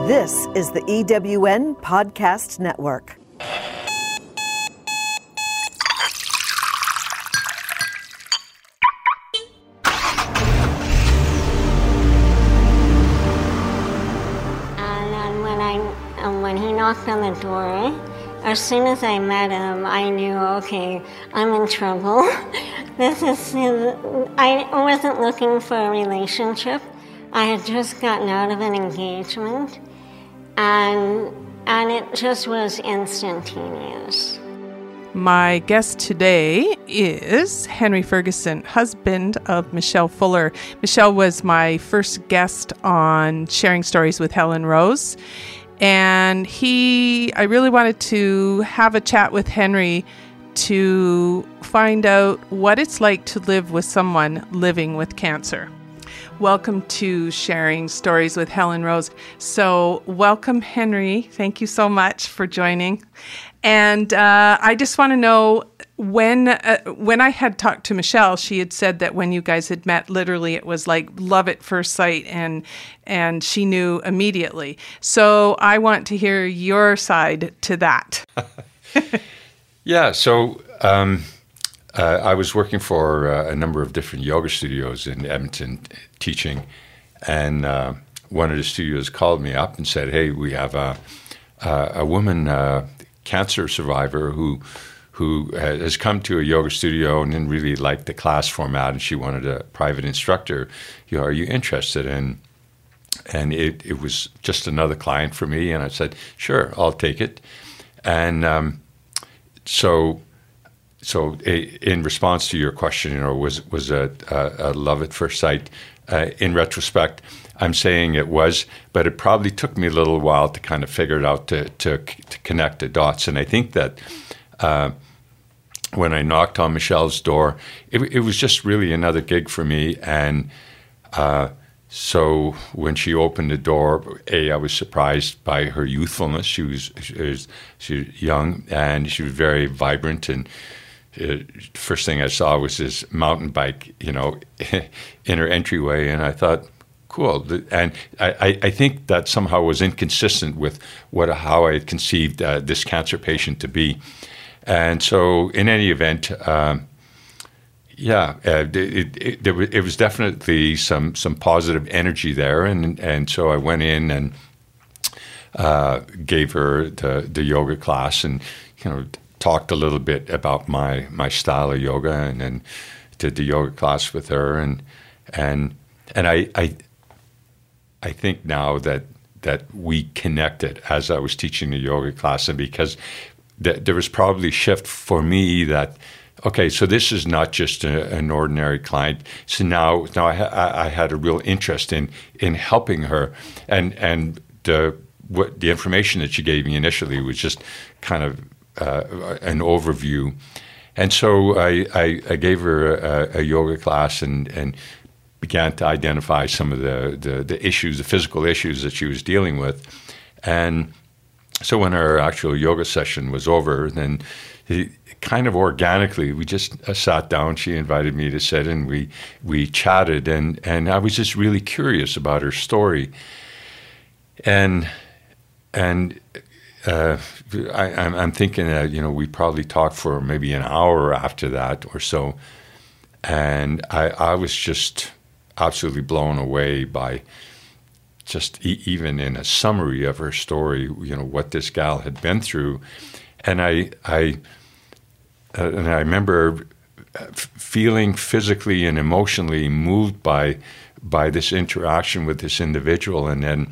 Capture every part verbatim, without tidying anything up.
This is the E W N Podcast Network. And then when I, um, when he knocked on the door, as soon as I met him, I knew, okay, I'm in trouble. This is, I wasn't looking for a relationship. I had just gotten out of an engagement, and and it just was instantaneous. My guest today is Henry Ferguson, husband of Michelle Fuller. Michelle was my first guest on Sharing Stories with Helen Rose. And he, I really wanted to have a chat with Henry to find out what it's like to live with someone living with cancer. Welcome to Sharing Stories with Helen Rose. So welcome, Henry. Thank you so much for joining. And uh, I just want to know, when uh, when I had talked to Michelle, she had said that when you guys had met, literally it was like love at first sight, and and she knew immediately. So I want to hear your side to that. Yeah, so um, uh, I was working for uh, a number of different yoga studios in Edmonton teaching, and uh, one of the studios called me up and said, hey, we have a, a, a woman uh, cancer survivor who who has come to a yoga studio and didn't really like the class format, and she wanted a private instructor. You know, are you interested? And and it, it was just another client for me, and I said, sure, I'll take it. And um, so so in response to your question, you know, was was a, a, a love at first sight? Uh, in retrospect, I'm saying it was, but it probably took me a little while to kind of figure it out, to to, to connect the dots. And I think that uh, when I knocked on Michelle's door, it, it was just really another gig for me. And uh, so when she opened the door, A, I was surprised by her youthfulness. She was, she was, she was young, and she was very vibrant. And uh, first thing I saw was this mountain bike, you know, in her entryway. And I thought, cool. And I, I think that somehow was inconsistent with what how I had conceived uh, this cancer patient to be. And so in any event, um, yeah, uh, it, it, it, it was definitely some some positive energy there. And, and so I went in and uh, gave her the, the yoga class, and, you know, talked a little bit about my, my style of yoga, and then did the yoga class with her. And and and I I, I think now that that we connected as I was teaching the yoga class, and because th- there was probably a shift for me that, okay, so this is not just a, an ordinary client. So now, now I, ha- I had a real interest in in helping her, and and the what the information that she gave me initially was just kind of uh, an overview, and so I I, I gave her a, a yoga class and and began to identify some of the, the the issues, the physical issues that she was dealing with, and so when our actual yoga session was over, then he, kind of organically, we just uh, sat down. She invited me to sit, and we we chatted, and and I was just really curious about her story, and and uh, I, I'm, I'm thinking that, you know, we probably talked for maybe an hour after that or so, and I I was just absolutely blown away by just e- even in a summary of her story, you know, what this gal had been through, and I I. Uh, and I remember f- feeling physically and emotionally moved by by this interaction with this individual. And then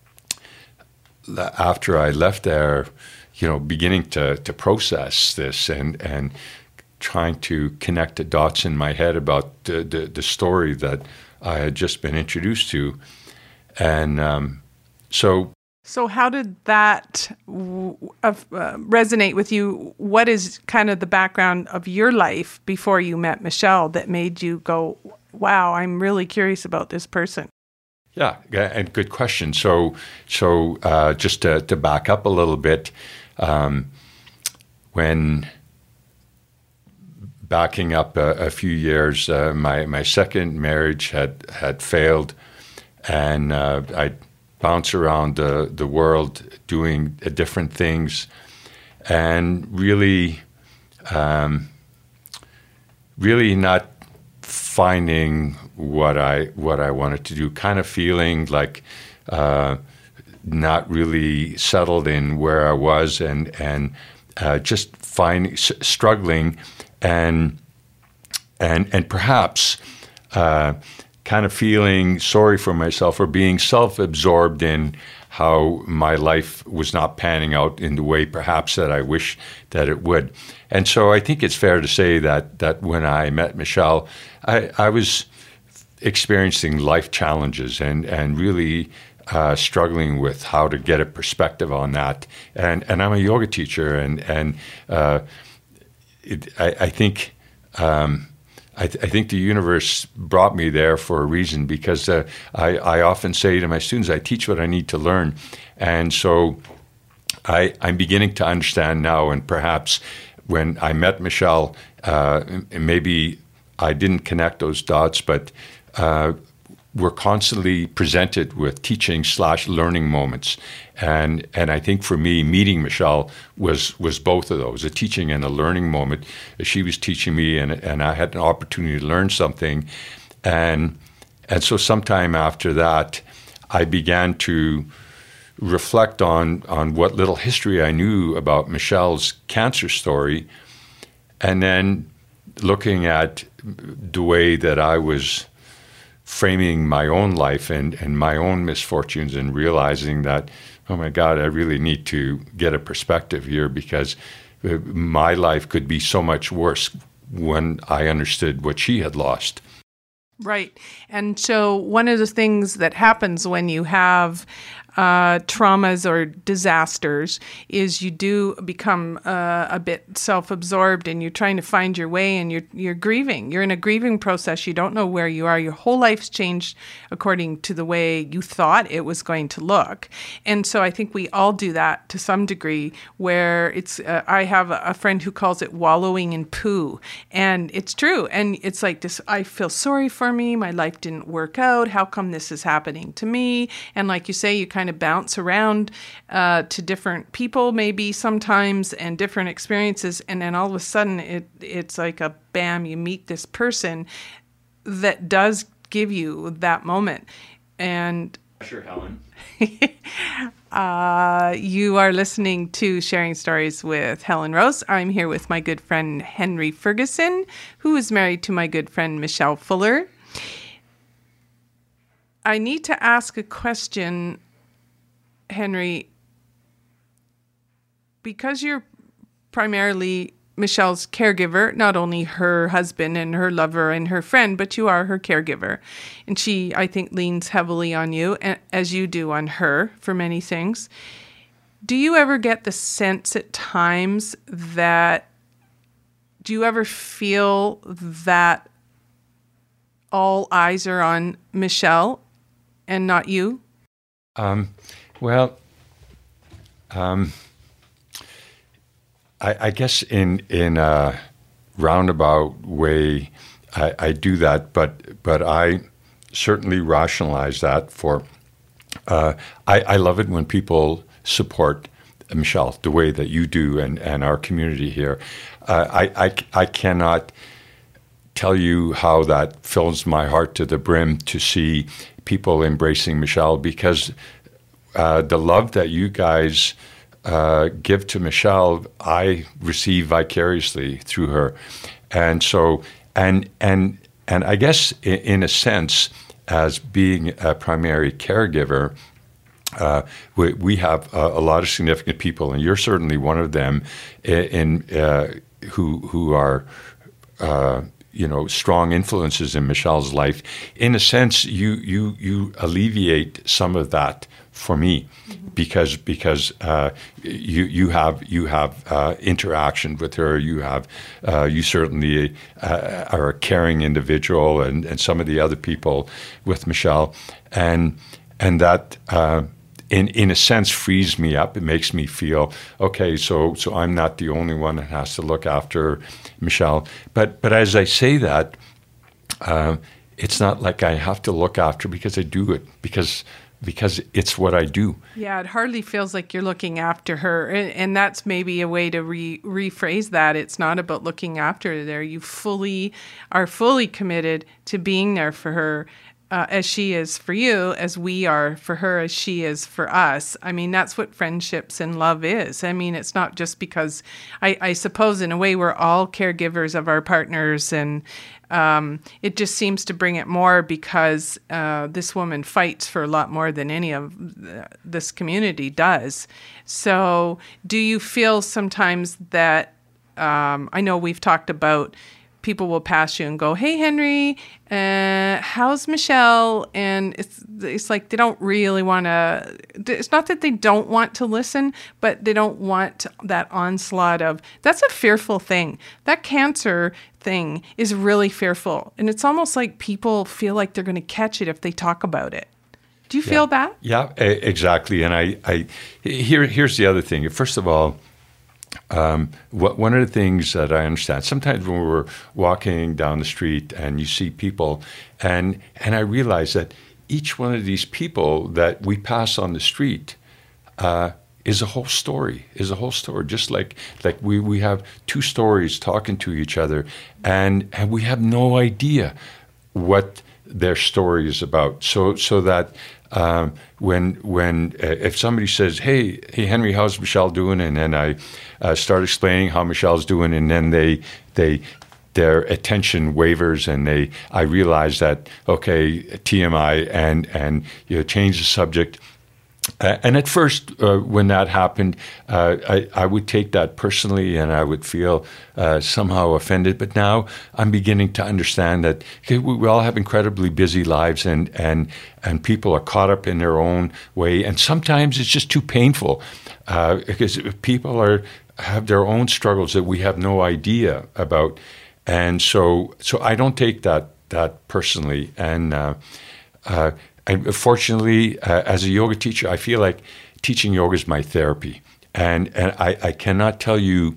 after I left there, you know, beginning to to process this and and trying to connect the dots in my head about the the, the story that I had just been introduced to, and um, so. So how did that w- uh, resonate with you? What is kind of the background of your life before you met Michelle that made you go, wow, I'm really curious about this person? Yeah, and good question. So so uh, just to, to back up a little bit, um, when backing up a, a few years, uh, my, my second marriage had, had failed, and uh, I bounce around the, the world doing uh, different things and really, um, really not finding what I what I wanted to do, kind of feeling like uh, not really settled in where I was, and and uh, just finding s- struggling, and and and perhaps uh, kind of feeling sorry for myself or being self-absorbed in how my life was not panning out in the way perhaps that I wish that it would. And so I think it's fair to say that that when I met Michelle, I, I was experiencing life challenges and, and really uh, struggling with how to get a perspective on that. And and I'm a yoga teacher, and, and uh, it, I, I think... Um, I, th- I think the universe brought me there for a reason, because uh, I, I often say to my students, I teach what I need to learn. And so I, I'm beginning to understand now, and perhaps when I met Michelle, uh, maybe I didn't connect those dots, but uh, we're constantly presented with teaching slash learning moments. And and I think for me, meeting Michelle was was both of those, a teaching and a learning moment. She was teaching me, and and I had an opportunity to learn something. And and so sometime after that, I began to reflect on, on what little history I knew about Michelle's cancer story, and then looking at the way that I was framing my own life and, and my own misfortunes, and realizing that, oh my God, I really need to get a perspective here, because my life could be so much worse when I understood what she had lost. Right. And so one of the things that happens when you have uh, traumas or disasters is you do become uh, a bit self-absorbed, and you're trying to find your way, and you're you're grieving. You're in a grieving process. You don't know where you are. Your whole life's changed according to the way you thought it was going to look. And so I think we all do that to some degree, where it's, uh, I have a friend who calls it wallowing in poo. And it's true. And it's like this, I feel sorry for me. My life didn't work out. How come this is happening to me? And like you say, you kind of bounce around uh, to different people maybe sometimes, and different experiences. And then all of a sudden it it's like a bam, you meet this person that does give you that moment. And Sure, Helen. uh, you are listening to Sharing Stories with Helen Rose. I'm here with my good friend Henry Ferguson, who is married to my good friend Michelle Fuller. I need to ask a question, Henry, because you're primarily Michelle's caregiver, not only her husband and her lover and her friend, but you are her caregiver. And she, I think, leans heavily on you, as you do on her, for many things. Do you ever get the sense at times that, do you ever feel that all eyes are on Michelle and not you? Um, well, um, I, I guess in in a roundabout way, I, I do that, but but I certainly rationalize that for. Uh, I, I love it when people support Michelle the way that you do, and, and our community here. Uh, I, I I cannot tell you how that fills my heart to the brim to see people embracing Michelle, because uh, the love that you guys uh, give to Michelle, I receive vicariously through her. And so, and and and I guess in, in a sense, as being a primary caregiver, uh, we, we have a, a lot of significant people, and you're certainly one of them, in, in uh, who who are uh, you know, strong influences in Michelle's life. In a sense, you you you alleviate some of that for me, mm-hmm. because because uh, you you have you have uh, interaction with her. You have uh, you certainly uh, are a caring individual, and, and some of the other people with Michelle, and and that. Uh, In, in a sense, frees me up. It makes me feel, okay, so so I'm not the only one that has to look after Michelle. But but as I say that, uh, it's not like I have to look after because I do it, because because it's what I do. Yeah, it hardly feels like you're looking after her. And, and that's maybe a way to re- rephrase that. It's not about looking after her there. You fully are fully committed to being there for her uh, as she is for you, as we are for her, as she is for us. I mean, that's what friendships and love is. I mean, it's not just because, I, I suppose in a way we're all caregivers of our partners, and Um, it just seems to bring it more because uh, this woman fights for a lot more than any of the, this community does. So do you feel sometimes that, um, I know we've talked about people will pass you and go, "Hey, Henry, uh, how's Michelle?" And it's it's like they don't really want to, it's not that they don't want to listen, but they don't want that onslaught of, that's a fearful thing. That cancer thing is really fearful. And it's almost like people feel like they're going to catch it if they talk about it. Do you Yeah. feel that? Yeah, e- exactly. And I, I here, here's the other thing. First of all, um, what, one of the things that I understand, sometimes when we're walking down the street and you see people, and and I realize that each one of these people that we pass on the street uh, is a whole story, is a whole story. Just like like we, we have two stories talking to each other, and, and we have no idea what their story is about. So so that um, when when uh, if somebody says, "Hey, hey Henry, how's Michelle doing?" and then I uh, start explaining how Michelle's doing, and then they they their attention wavers, and they I realize that, okay, T M I, and and you know, change the subject. Uh, and at first, uh, when that happened, uh, I, I would take that personally, and I would feel uh, somehow offended. But now I'm beginning to understand that, okay, we, we all have incredibly busy lives, and, and and people are caught up in their own way. And sometimes it's just too painful uh, because people are have their own struggles that we have no idea about. And so, so I don't take that that personally. And uh, uh, And fortunately, uh, as a yoga teacher, I feel like teaching yoga is my therapy. And and I, I cannot tell you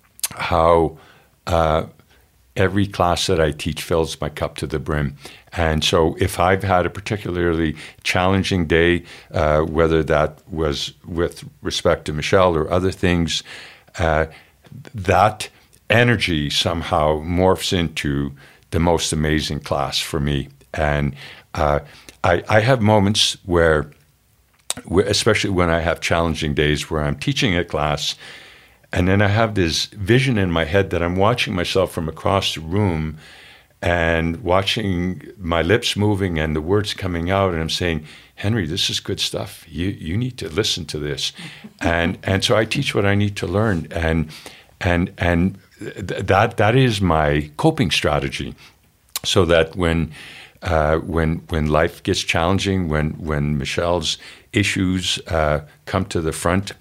how uh, every class that I teach fills my cup to the brim. And so if I've had a particularly challenging day, uh, whether that was with respect to Michelle or other things, uh, that energy somehow morphs into the most amazing class for me. And uh, I, I have moments where, where, especially when I have challenging days where I'm teaching a class, and then I have this vision in my head that I'm watching myself from across the room and watching my lips moving and the words coming out, and I'm saying, "Henry, this is good stuff. You you need to listen to this." and and so I teach what I need to learn, and and and th- that that is my coping strategy, so that when Uh, when when life gets challenging, when when Michelle's issues uh, come to the front,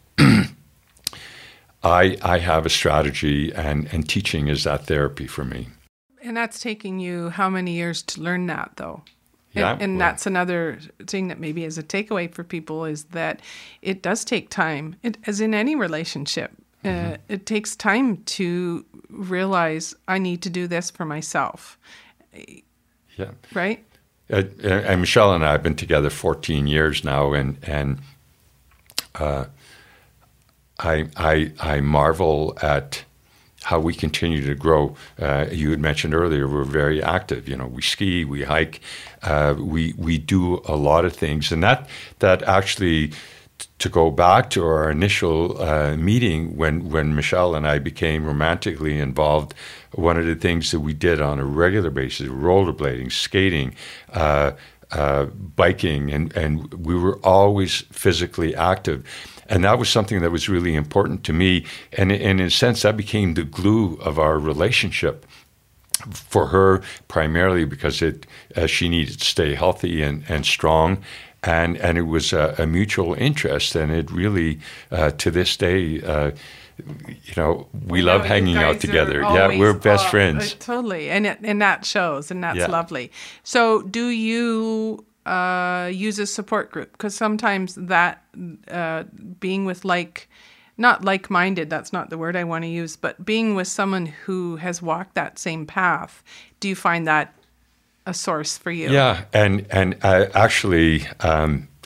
I I have a strategy, and, and teaching is that therapy for me. And that's taking you how many years to learn that, though? Yeah, And, and well, that's another thing that maybe is a takeaway for people, is that it does take time, it, as in any relationship. Mm-hmm. Uh, it takes time to realize, I need to do this for myself. Yeah. Right? Uh, and Michelle and I have been together fourteen years now, and and uh, I, I I marvel at how we continue to grow. Uh, you had mentioned earlier we're very active. You know, we ski, we hike, uh, we we do a lot of things, and that that actually. To go back to our initial uh, meeting when, when Michelle and I became romantically involved, one of the things that we did on a regular basis, rollerblading, skating, uh, uh, biking, and, and we were always physically active. And that was something that was really important to me. And, and in a sense, that became the glue of our relationship. For her, primarily because it uh, she needed to stay healthy and, and strong. And and it was a, a mutual interest, and it really, uh, to this day, uh, you know, we I love know, hanging you out guys together. are Yeah, always- we're best oh, friends. uh, totally, and it, and that shows, and that's Yeah. lovely. So, do you uh, use a support group? Because sometimes that uh, being with like. Not like-minded, that's not the word I want to use, but being with someone who has walked that same path, do you find that a source for you? Yeah, and and uh, actually, um,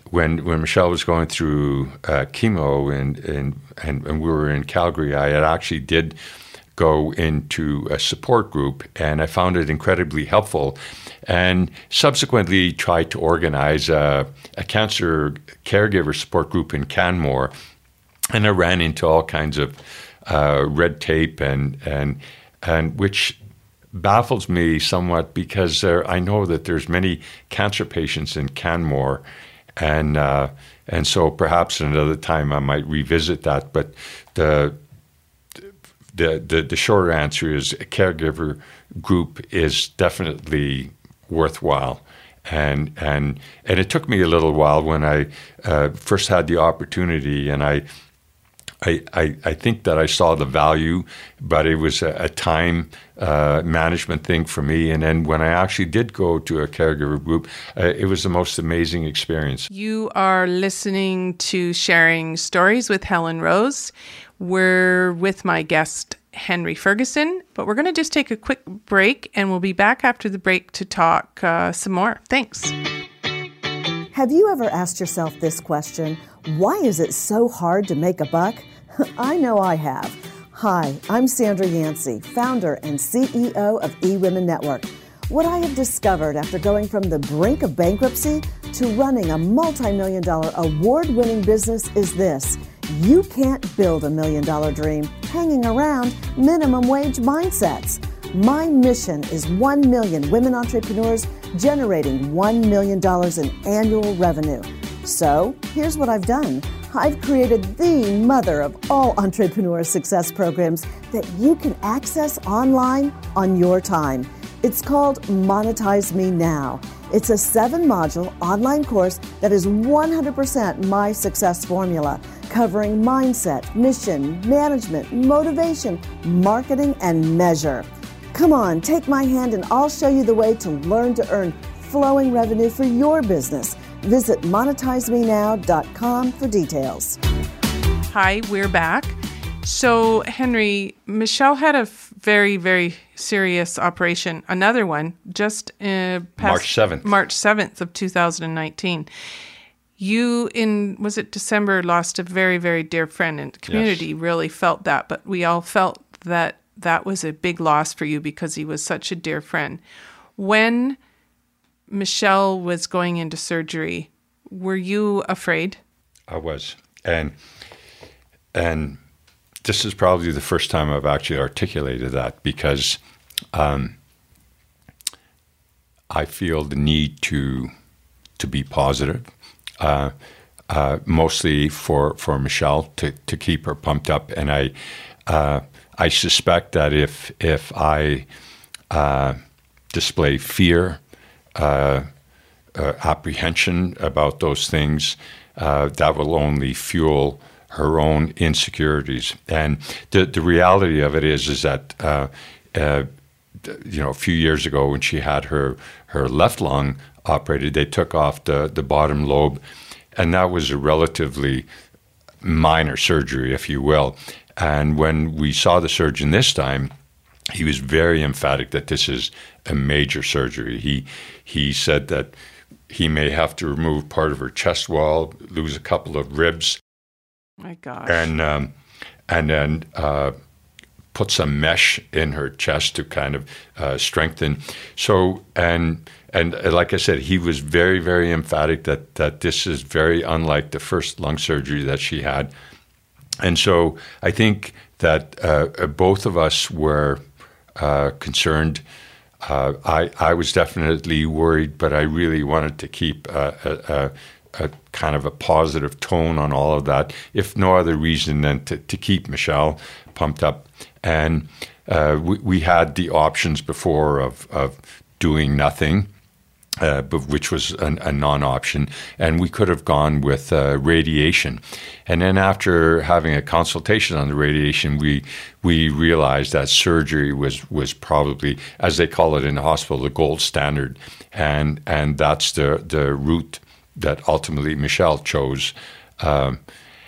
when when Michelle was going through uh, chemo and, and and and we were in Calgary, I had actually did go into a support group, and I found it incredibly helpful. And subsequently tried to organize a, a cancer caregiver support group in Canmore, and I ran into all kinds of uh, red tape and and and which baffles me somewhat, because there, I know that there's many cancer patients in Canmore, and uh, and so perhaps another time I might revisit that. But the the the, the shorter answer is a caregiver group is definitely worthwhile. And and and it took me a little while when I uh, first had the opportunity, and I, I I I think that I saw the value, but it was a, a time uh, management thing for me. And then when I actually did go to a caregiver group, uh, it was the most amazing experience. You are listening to Sharing Stories with Helen Rose. We're with my guest, Henry Ferguson, but we're going to just take a quick break, and we'll be back after the break to talk uh, some more. Thanks. Have you ever asked yourself this question? Why is it so hard to make a buck? I know I have. Hi, I'm Sandra Yancey, founder and C E O of eWomen Network. What I have discovered after going from the brink of bankruptcy to running a multi-million dollar award-winning business is this. You can't build a million-dollar dream hanging around minimum wage mindsets. My mission is one million women entrepreneurs generating one million dollars in annual revenue. So here's what I've done. I've created the mother of all entrepreneur success programs that you can access online on your time. It's called Monetize Me Now. It's a seven-module online course that is one hundred percent my success formula, covering mindset, mission, management, motivation, marketing, and measure. Come on, take my hand and I'll show you the way to learn to earn flowing revenue for your business. Visit monetize me now dot com for details. Hi, we're back. So, Henry, Michelle had a very, very serious operation, another one, just uh, past March seventh. March seventh of two thousand nineteen. You, in, was it December, lost a very, very dear friend, and the community Yes. really felt that, but we all felt that that was a big loss for you because he was such a dear friend. When Michelle was going into surgery, were you afraid? I was. And and this is probably the first time I've actually articulated that, because um, I feel the need to to be positive, uh, uh, mostly for for Michelle, to, to keep her pumped up. And I uh, I suspect that if if I uh, display fear, uh, uh, apprehension about those things, uh, that will only fuel her own insecurities. And the the reality of it is is that uh, uh, you know, a few years ago when she had her her left lung operated, they took off the the bottom lobe, and that was a relatively minor surgery, if you will. And when we saw the surgeon this time, he was very emphatic that this is a major surgery. He he said that he may have to remove part of her chest wall, lose a couple of ribs. My gosh. And um, and then uh, put some mesh in her chest to kind of uh, strengthen. So and and like I said, he was very very emphatic that that this is very unlike the first lung surgery that she had. And so I think that uh, both of us were uh, concerned. Uh, I I was definitely worried, but I really wanted to keep a, a, a kind of a positive tone on all of that, if no other reason than to, to keep Michelle pumped up. And uh, we, we had the options before of, of doing nothing, uh, but which was an, a non-option, and we could have gone with uh, radiation. And then after having a consultation on the radiation, we we realized that surgery was was probably, as they call it in the hospital, the gold standard, and and that's the the route that ultimately Michelle chose. Um,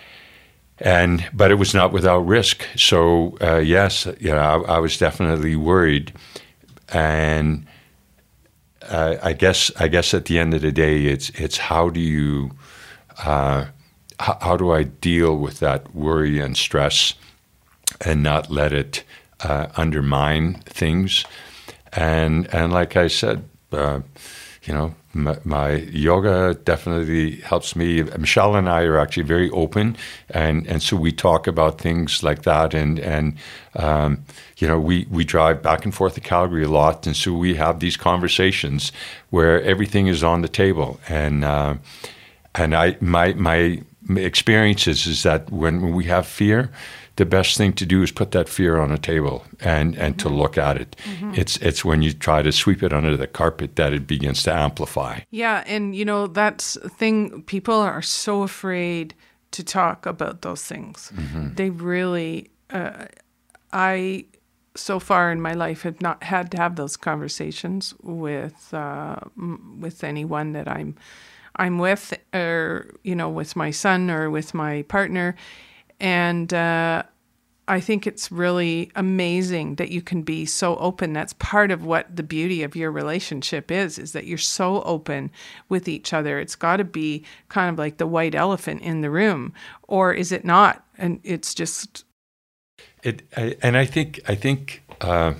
and but it was not without risk. So uh, yes, you know, I, I was definitely worried, and uh, I guess I guess at the end of the day, it's it's how do you uh, how, how do I deal with that worry and stress and not let it uh, undermine things? And and like I said, uh, you know, my, my yoga definitely helps me. Michelle and I are actually very open, and, and so we talk about things like that. And and um, you know, we, we drive back and forth to Calgary a lot, and so we have these conversations where everything is on the table. And uh, and I my my experience is, is that when we have fear, the best thing to do is put that fear on a table and, and mm-hmm. to look at it. Mm-hmm. It's it's when you try to sweep it under the carpet that it begins to amplify. Yeah, and you know, that's the thing. People are so afraid to talk about those things. Mm-hmm. They really, uh, I, so far in my life have not had to have those conversations with uh, with anyone that I'm I'm with, or you know, with my son or with my partner. And uh, I think it's really amazing that you can be so open. That's part of what the beauty of your relationship is, is that you're so open with each other. It's got to be kind of like the white elephant in the room, or is it not? And it's just... It, I, and I think, I think uh,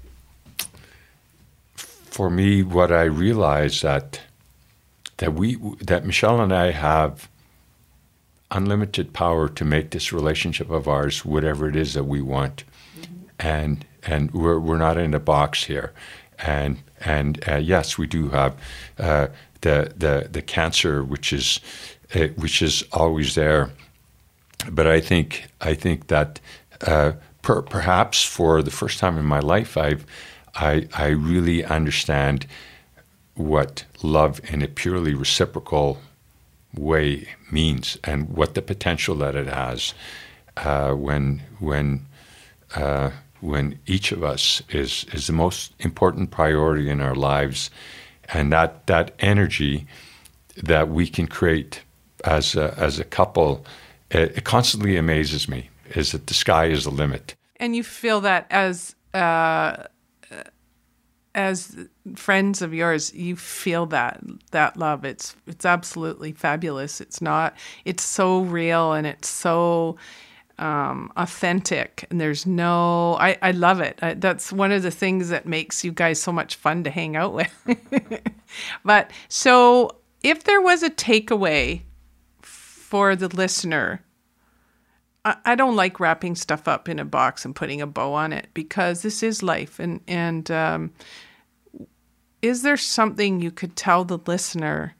for me, what I realized that, that we, that Michelle and I have unlimited power to make this relationship of ours whatever it is that we want, mm-hmm. and and we're we're not in a box here, and and uh, yes, we do have uh, the the the cancer, which is uh, which is always there, but I think I think that uh, per, perhaps for the first time in my life, I've I I really understand what love in a purely reciprocal way means, and what the potential that it has uh, when when uh, when each of us is is the most important priority in our lives, and that that energy that we can create as a, as a couple, it, it constantly amazes me. Is that the sky is the limit? And you feel that as uh, as friends of yours, you feel that that love. It's it's absolutely fabulous. It's not. It's so real, and it's so um, authentic. And there's no. I I love it. I, that's one of the things that makes you guys so much fun to hang out with. But so, if there was a takeaway for the listener, I, I don't like wrapping stuff up in a box and putting a bow on it, because this is life. And, and um, is there something you could tell the listener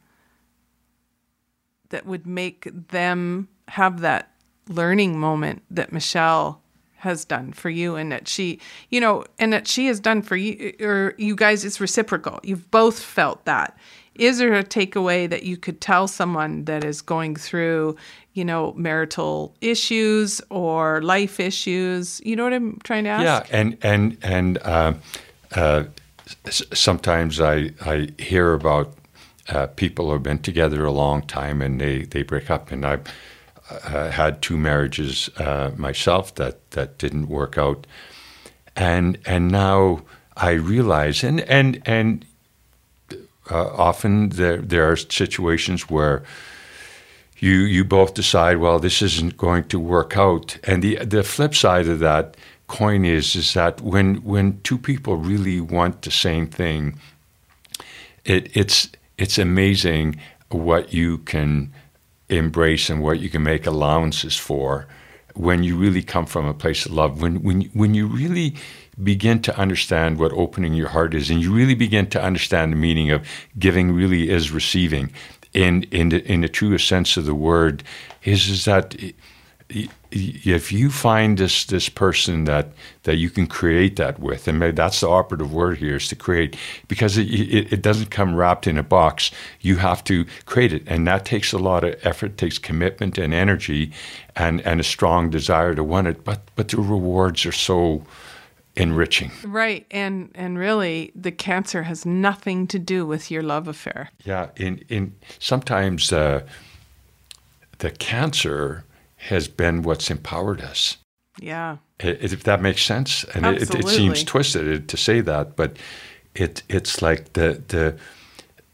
that would make them have that learning moment that Michelle has done for you, and that she, you know, and that she has done for you, or you guys? It's reciprocal. You've both felt that. Is there a takeaway that you could tell someone that is going through, you know, marital issues or life issues? You know what I'm trying to ask? Yeah, and and and uh, uh, sometimes I I hear about uh, people who have been together a long time and they, they break up, and I've uh, had two marriages uh, myself that, that didn't work out, and and now I realize, and and and. Uh, often there there are situations where you you both decide, well, this isn't going to work out. And the the flip side of that coin is is that when when two people really want the same thing, it it's it's amazing what you can embrace and what you can make allowances for when you really come from a place of love. When when when you really begin to understand what opening your heart is, and you really begin to understand the meaning of giving really is receiving in in the, in the truest sense of the word, is is that if you find this this person that that you can create that with, and maybe that's the operative word here, is to create, because it, it, it doesn't come wrapped in a box. You have to create it, and that takes a lot of effort, takes commitment and energy, and and a strong desire to want it. But but the rewards are so enriching. Right. And and really, the cancer has nothing to do with your love affair. Yeah. In in sometimes uh, the cancer has been what's empowered us. Yeah. It, if that makes sense. And it, it seems twisted to say that, but it it's like the the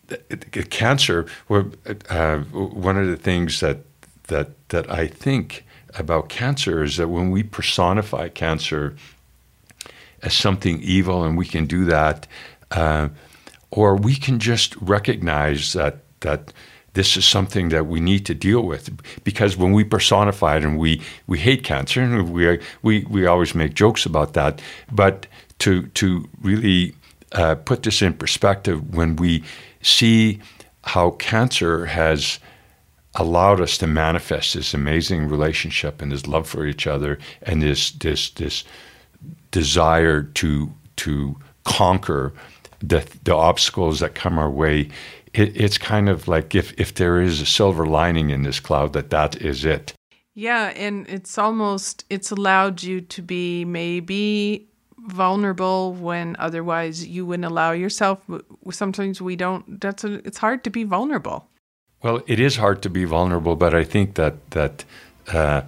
cancer, uh, one of the things that, that, that I think about cancer is that when we personify cancer as something evil, and we can do that, uh, or we can just recognize that that this is something that we need to deal with, because when we personify it, and we, we hate cancer, and we we we always make jokes about that, but to to really uh, put this in perspective, when we see how cancer has allowed us to manifest this amazing relationship and this love for each other, and this this this desire to to conquer the the obstacles that come our way, it, it's kind of like if if there is a silver lining in this cloud, that that is it. Yeah, and it's almost it's allowed you to be maybe vulnerable when otherwise you wouldn't allow yourself. Sometimes we don't. That's a, it's hard to be vulnerable. Well, it is hard to be vulnerable, but I think that that uh,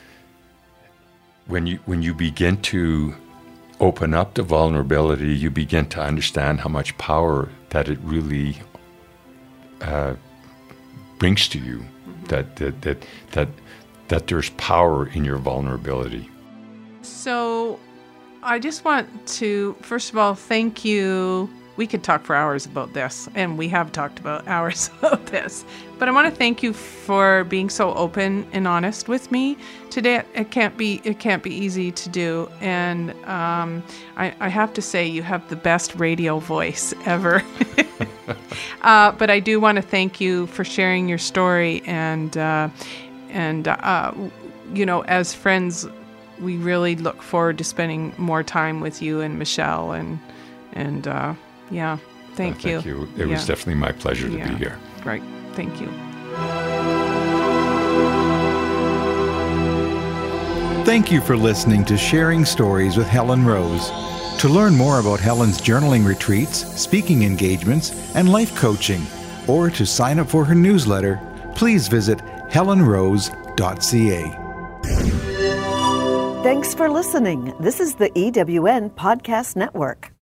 when you when you begin to open up to vulnerability, you begin to understand how much power that it really uh, brings to you. Mm-hmm. That that that that that there's power in your vulnerability. So, I just want to first of all thank you. We could talk for hours about this, and we have talked about hours about this. But I want to thank you for being so open and honest with me today. It can't be it can't be easy to do, and um, I, I have to say you have the best radio voice ever. uh, but I do want to thank you for sharing your story, and uh, and uh, you know, as friends, we really look forward to spending more time with you and Michelle, and and. Uh, Yeah, thank uh, you. Thank you. It yeah. was definitely my pleasure to yeah. be here. Right. Thank you. Thank you for listening to Sharing Stories with Helen Rose. To learn more about Helen's journaling retreats, speaking engagements, and life coaching, or to sign up for her newsletter, please visit helen rose dot c a. Thanks for listening. This is the E W N Podcast Network.